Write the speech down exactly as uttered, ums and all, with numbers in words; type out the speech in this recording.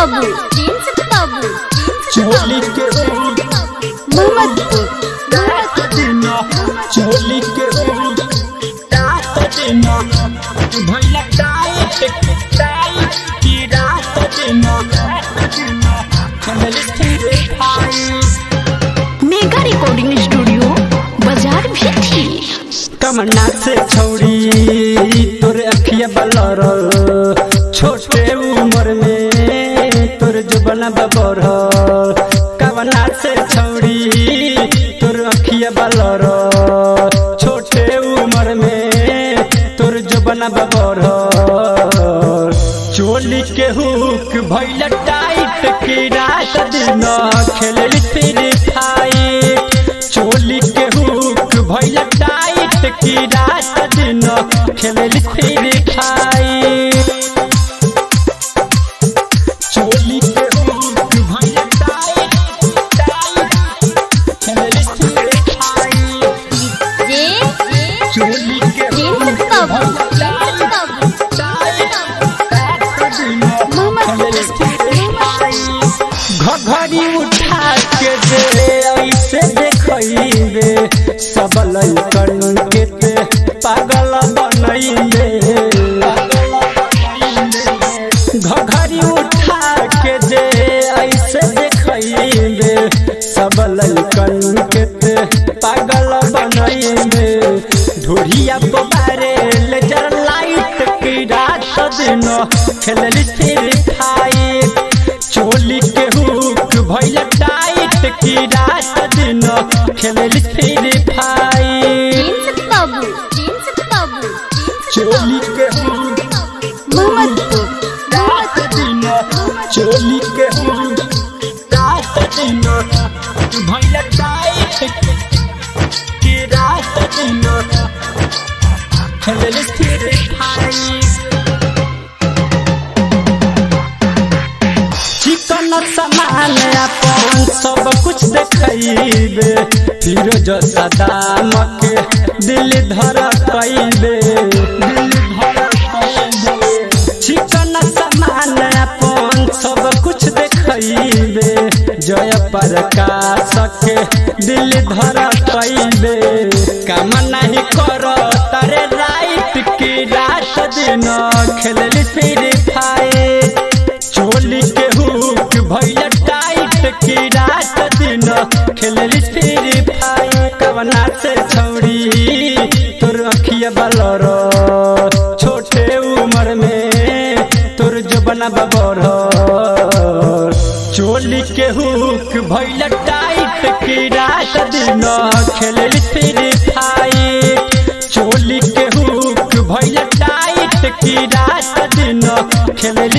बाबू प्रिंस बाबू चोली के मोहम्मदपुर चोली के भैया टाइट टाइट की रात दिन मेगा रिकॉर्डिंग स्टूडियो बाजार भी थी। कमना से छौड़ी तोरे अखिया बलर छोटे उम्र में तोर जुबना बबर कमना से छौड़ी तोर अखिया बलर छोटे उम्र में तोर जुबना बबर चोली के हुक भइल टाइट की रात दिन खेलल फ्री फाइट चोली के हुक भइल टाइट की रात दिन खेलल फ्री फाइट चोली के हुक भइल टाइट टाइट खेलल फ्री फाइट जे चोली के प्रिंस बाबू घघरी उठा के दे ऐसे देखइबे सब लइकन के ते पागल बनइबे घघरी उठा के दे ऐसे देखइबे सब लइकन के ते पागल बनइबे ढोरिया बारे लेजर लाइट की रात दिन खेलल फ्री फाइट चोली के हुक भइल टाइट की रात दिन खेलल फ्री फाइट प्रिंस बाबू प्रिंस बाबू चोली के हुक मोहम्मदपुर रात दिन चोली के हुक रात दिन भइल टाइट की रात दिन खेलल फ्री फाइट चिकन सामान अपन सब कुछ देखइबे फिर जो सदाम के दिल धर कइबे चिकन सामान अपन सब कुछ देखइबे जय प्रकाश के दिल धर कइबे काम नहीं कर तारे राइट की रात दिन खेलल फ्री फाइट चोली के हुक भइल टाइट की रात दिन खेलल फ्री फाइट कवना से छौड़ी तोर अखिया बलर छोटे उम्र में तोर जुबना बबर चोली के हुक भइल टाइट की रात दिन खेलल फ्री फाइट चोली के हुक भइल टाइट की रात दिन खेलल